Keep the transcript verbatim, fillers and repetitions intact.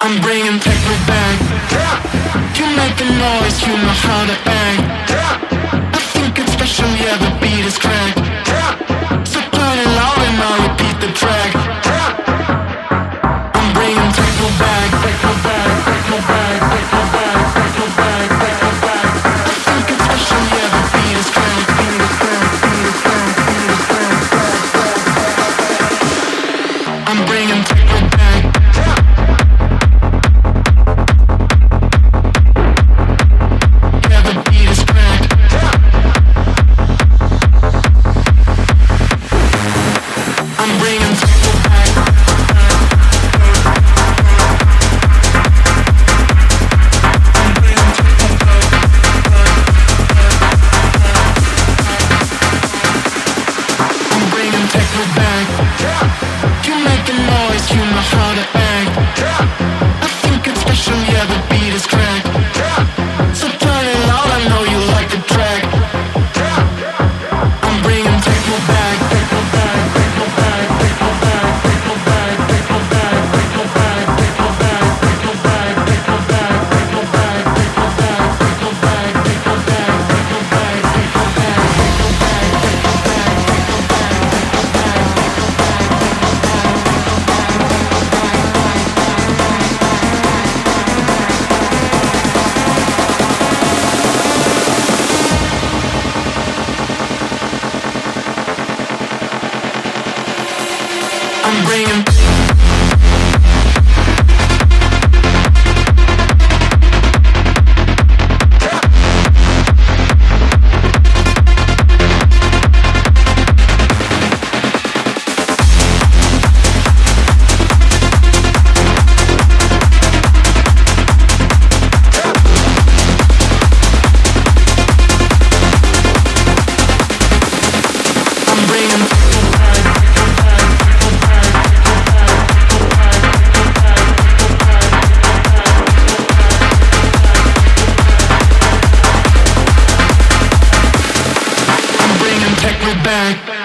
I'm bringing techno back. You make a noise, you know how to act. I think it's special, yeah, the beat is cracked. So turn it loud and I'll repeat the track. I'm bringing techno back, techno back, techno back, techno back, techno back, techno back. I think it's special, yeah, the beat is cracked, beat is cracked, beat is cracked, beat is cracked. I'm bringing techno back. I'm bringing techno back.